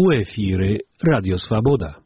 У эфире Радио Свобода.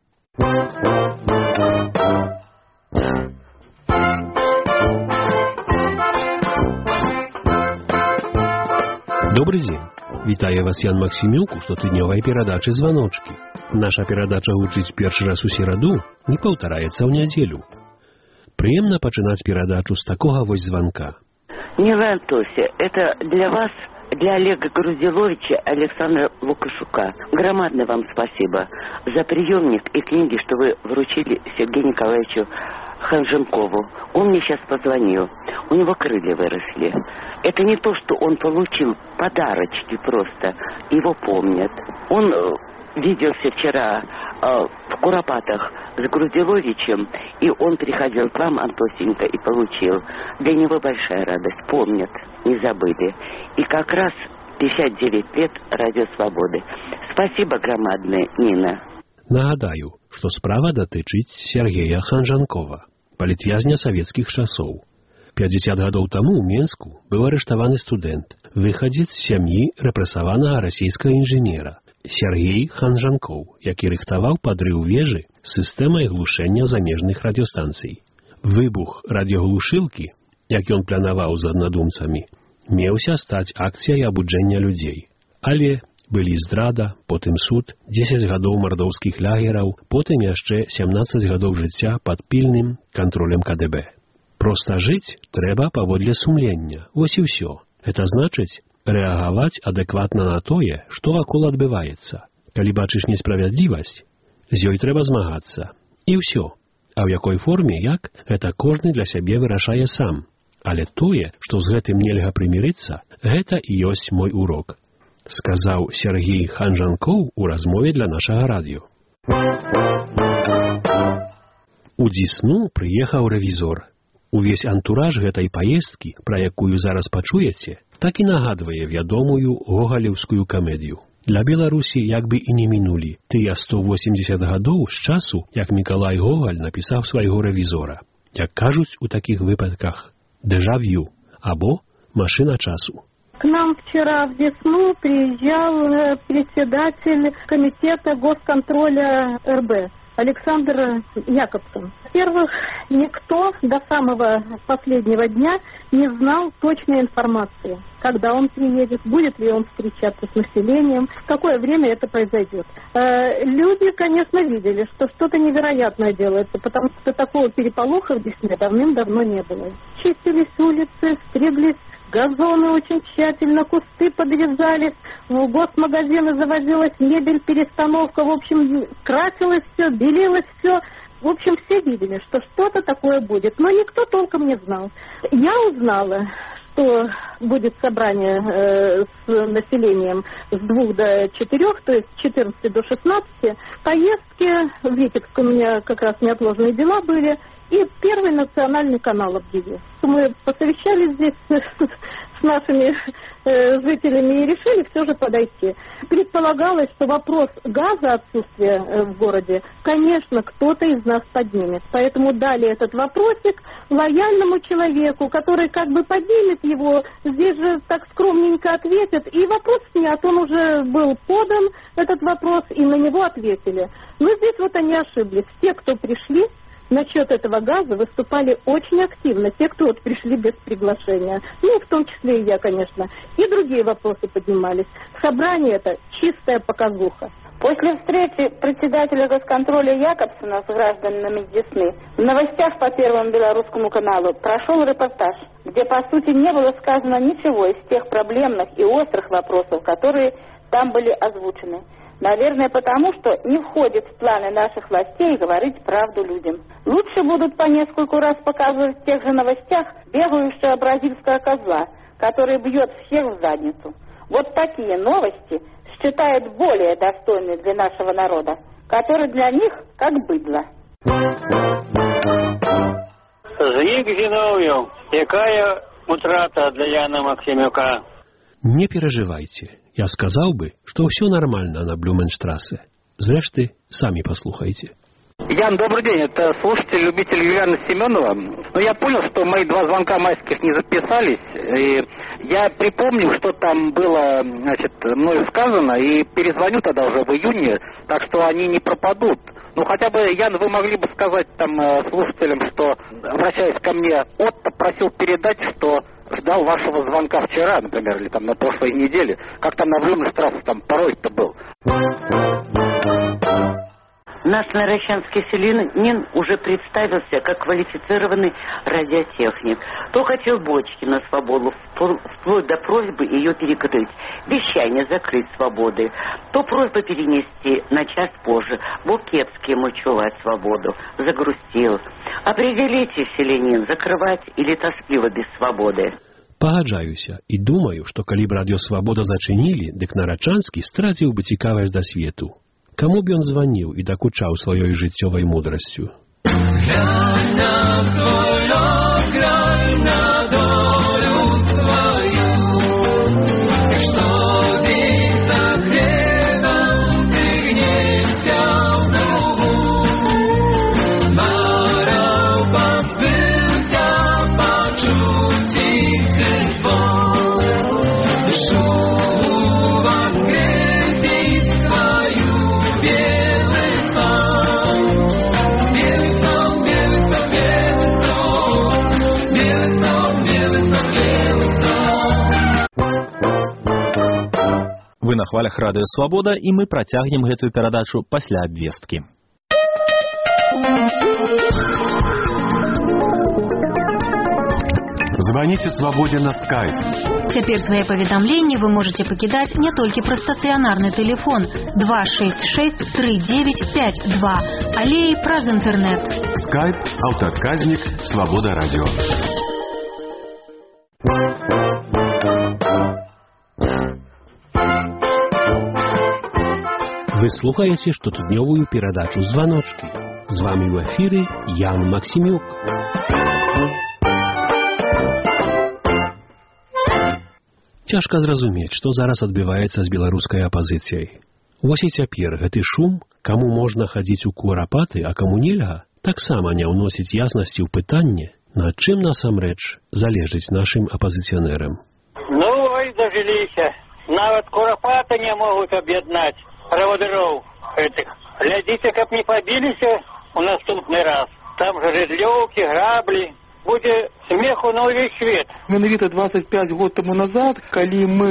Добрый день. Вітаю вас Ян Максимюк у штотыднёвай перадачы «Званочки». Наша перадача гучыць першы раз у сераду, не паўтараецца ў нядзелю. Прыемна пачынаць перадачу з такога вось званка. Милая Антося, это для вас, для Олега Грузиловича, Александра Лукашука. Громадное вам спасибо за приемник и книги, что вы вручили Сергею Николаевичу Ханженкову. Он мне сейчас позвонил. У него крылья выросли. Это не то, что он получил подарочки просто. Его помнят. Он виделся вчера в Куропатах с Грузиловичем, и он приходил к вам, Антосенька, и получил. Для него большая радость. Помнят, не забыли. И как раз 59 лет Радио Свободы. Спасибо громадное, Нина. Нагадаю, што справа датычыць Сергея Ханжанкова, палітвязня савецкіх часоў. 50 гадоў таму ў Менску быў арыштаваны студэнт, выхадзец з сям'і рэпрэсаванага расійскага інжынера Сергей Ханжанкоў, які рыхтаваў падрыў вежы сістэмай глушэння замежных радыёстанцый. Выбух радыёглушылкі, як ён планаваў з аднадумцамі, меўся стаць акцыяй абуджэння людзей. Але былі здрада, потым суд, 10 гадоў мардоўскіх лагераў, потым яшчэ 17 гадоў жыцця пад пільным кантролем КДБ. Проста жыць трэба паводле сумлення. Вось і ўсё. Это значыць рэагаваць адэкватна на тое, што вакол адбываецца. Калі бачыш несправядлівасць, з ёй трэба змагацца. І ўсё. А ў якой форме, як, гэта кожны для сябе вырашае сам. Але тое, што з гэтым нельга прымірыцца, гэта і ёсць мой урок. Сказаў Сергей Ханжанкоў у размове для нашага радыё. У Дзесну прыехаў рэвізор. Увесь антураж гэтай паездкі, пра якую зараз пачуеце, так і нагадвае вядомую гогалеўскую камедыю. Для Беларусі як бы і не мінулі тыя 180 гадоў з часу, як Мікалай Гогаль напісаў свайго рэвізора. Як кажуць у такіх выпадках, дэжа-вью або машына часу. К нам вчера в Десну приезжал председатель комитета госконтроля РБ Александр Якобсон. Во-первых, никто до самого последнего дня не знал точной информации, когда он приедет, будет ли он встречаться с населением, в какое время это произойдет. Люди, конечно, видели, что что-то невероятное делается, потому что такого переполоха в Десне давным-давно не было. Чистились улицы, стриглись газоны очень тщательно, кусты подрезались, в госмагазины завозилась мебель, перестановка, в общем, красилось все, белилось все. В общем, все видели, что что-то такое будет, но никто толком не знал. Я узнала, что будет собрание с населением с 2 до 4, то есть с 14 до 16. Поездки в Витебск у меня как раз неотложные дела были. И Первый национальный канал объявил. Мы посовещались здесь с нашими жителями и решили все же подойти. Предполагалось, что вопрос газа, отсутствия в городе, конечно, кто-то из нас поднимет. Поэтому дали этот вопросик лояльному человеку, который как бы поднимет его, здесь же так скромненько ответит. И вопрос снят, он уже был подан, этот вопрос, и на него ответили. Но здесь вот они ошиблись. Те, кто пришли, насчет этого газа выступали очень активно, те, кто вот пришли без приглашения. Ну, в том числе и я, конечно. И другие вопросы поднимались. Собрание это чистая показуха. После встречи председателя госконтроля Якобсона с гражданами Десны в новостях по Первому белорусскому каналу прошел репортаж, где по сути не было сказано ничего из тех проблемных и острых вопросов, которые там были озвучены. Наверное, потому что не входит в планы наших властей говорить правду людям. Лучше будут по нескольку раз показывать в тех же новостях бегающего бразильского козла, который бьет всех в задницу. Вот такие новости считают более достойны для нашего народа, который для них как быдло. Звик Зиновьев, якая утрата для Яна Максимюка? Не переживайте. Я сказал бы, что все нормально на Блюменштрассе. Зрэшты, сами послухайте. Ян, добрый день. Это слушатель-любитель Юлиана Семенова. Но я понял, что мои 2 звонка майских не записались. И Я припомню, что там было, значит, мною сказано, и перезвоню тогда уже в июне, так что они не пропадут. Ну, хотя бы, Ян, вы могли бы сказать там слушателям, что, обращаясь ко мне, Отто просил передать, что ждал вашего звонка вчера, например, или там на прошлой неделе. Как там на Блюменштрассе там пароль-то был? Наш нарощанский селянин уже представился как квалифицированный радиотехник. То хотел бочки на свободу, вплоть до просьбы ее перекрыть, вещание закрыть свободы, то просьба перенести на час позже, бо кепски ему чувать свободу, загрустил. Определитесь, селянин, закрывать или тоскливо без свободы. Пагаджаюся і думаю, што калі б радыёсвабода зачынілі, дык Нарачанскі страціў бы цікавасць да свету. Каму б ён званіў і дакучаў сваёй жыццёвай мудрасцю? Вы на хвалях Радыё Свабода, і мы працягнем гэтую перадачу пасля абвесткі. Звоните Свободе на скайп. Цяпер свае паведамленні вы можаце пакідаць не толькі праз стацыянарны тэлефон 266 3952, але і праз інтэрнэт. Скайп, аўтаадказнік, Свобода радио. Вы слухаеце штотыднёвую перадачу «Званочки». З вами ў эфіры Ян Максімюк. Цяжка зразумець, што зараз адбываецца з беларускай апазіцыяй. Вось і цяпер гэты шум, каму можна хадзіць у курапаты, а каму нельга, таксама не ўносіць яснасці ў пытанне, над чым насамрэч залежыць нашым апазіцыянерам. Ну, ой, дажыліся. Нават курапаты не могуць аб'яднаць правадыроў гэтых. Глядзіце, каб не пабіліся у наступны раз. Там же рыдлёўкі, граблі. Будзе смеху на ўвесь свет. Менавіта 25 год таму назад, калі мы,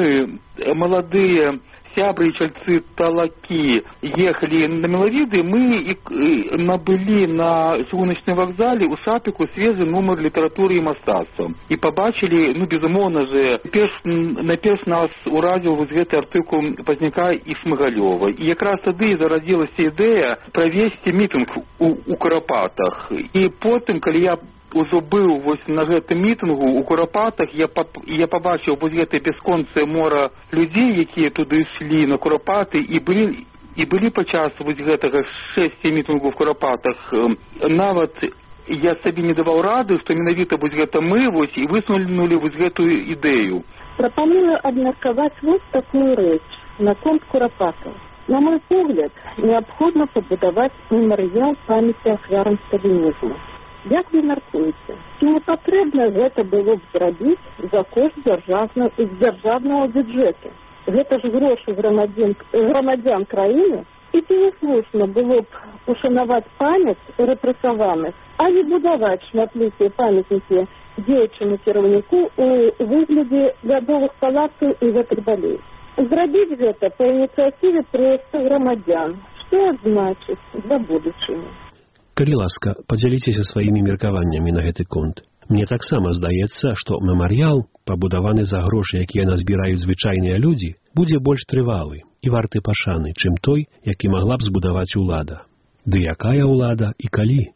маладыя сябры і чальцы талакі, ехалі на Мелавіды, мы набылі на чыгуначным вакзале ў шапіку свежы нумар літаратуры і мастацтва. І пабачылі, безумоўна же, найперш нас уразіў вось гэты артыкул Пазняка і Шмыгалёва. І якраз тады зарадзілася ідэя правесці мітынг у Курапатах. І потым, калі я ужо быў вось на гэтым мітынгу у Курапатах, я пабачыў вось гэтае бясконцае мора людзей, якія туды ішлі на Курапаты, і былі падчас вось гэтага 6 мітынгаў в Курапатах. Нават я сабе не даваў рады, што менавіта вось гэта мы вось і высунулі вось гэтую ідэю. Прапаную абмеркаваць вось такую рэч наконт Курапатаў. На мой погляд, неабходна пабудаваць мемарыял памяці ахвярам сталінізму. Як вы мяркуеце, ці не патрэбна гэта было б зрабіць за кошт дзяржаўнага бюджэту? Гэта ж грошы грамадзян краіны, і ці не слушна было б ушанаваць памяць рэпрэсаваных, а не будаваць шматлікія памятнікі дзеячаму кіраўніку у выглядзе лядовых палацаў і гэтак далей. Зрабіць гэта па ініцыятыве проста грамадзян. Што значыць для будучыні? Калі ласка, падзяліцеся сваімі меркаваннямі на гэты конт. Мне таксама здаецца, што мемарыял, пабудаваны за грошы, якія назбіраюць звычайныя людзі, будзе больш трывалы і варты пашаны, чым той, які магла б збудаваць улада. Ды якая ўлада і калі?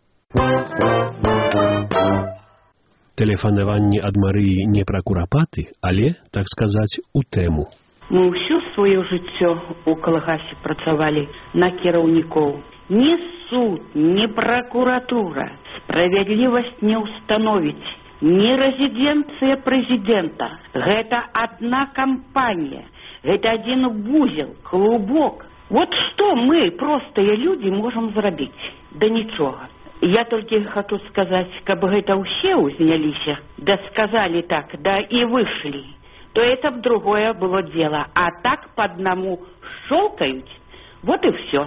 Тэлефанаванні ад Марыі не пра курапаты, але, так сказаць, у тэму. Мы ўсё сваё жыццё ў калгасе працавалі на кіраўнікоў. Ни суд, ни прокуратура справядлівасць не установіць, ни резиденция президента. Гэта одна компания, гэта один вузел, клубок. Вот что мы, простые люди, можем зрабіць? Да нічога. Я только хочу сказать, каб гэта ўсе ўзняліся, да сказали так, да и вышли. то это б другое было дело. А так по одному щелкают, вот и все.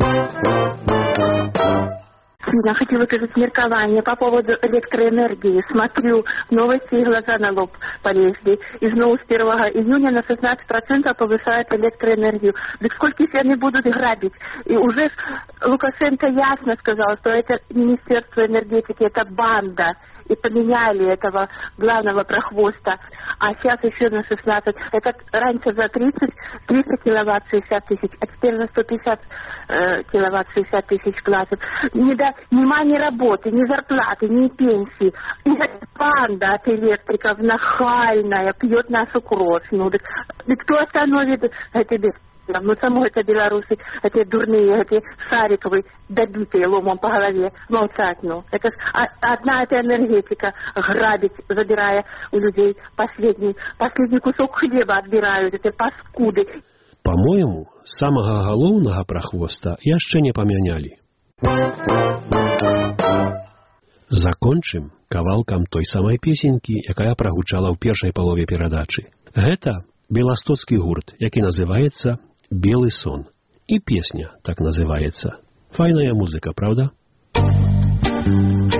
Я хочу выказать меркование по поводу электроэнергии. Смотрю новости, и глаза на лоб полезли. И снова с 1 июня на 16% повышают электроэнергию. Так сколько их они будут грабить? И уже Лукашенко ясно сказал, что это Министерство энергетики, это банда. И поменяли этого главного прохвоста. А сейчас еще на 16. Это раньше за 300 киловатт 60 тысяч, а теперь на 150 киловатт 60 тысяч платят. Ни работы, ни зарплаты, ни пенсии. И банда от электриков нахальная пьет нашу кровь. Ну, так кто остановит эти беспредельные? Ну, само это белорусы, эти дурные, эти шариковые, добитые ломом по голове, молчать, ну. Это одна эта энергетика грабить, забирая у людей последний кусок хлеба отбирают, эти паскуды. По-моему, самого галоўнага прахвоста яшчэ не памянялі. Закончым кавалкам той самай песенькі, якая прагучала ў першай палове перадачы. Гэта беластоцкі гурт, які называецца «Белый сон». И песня так называется. Файная музыка, правда?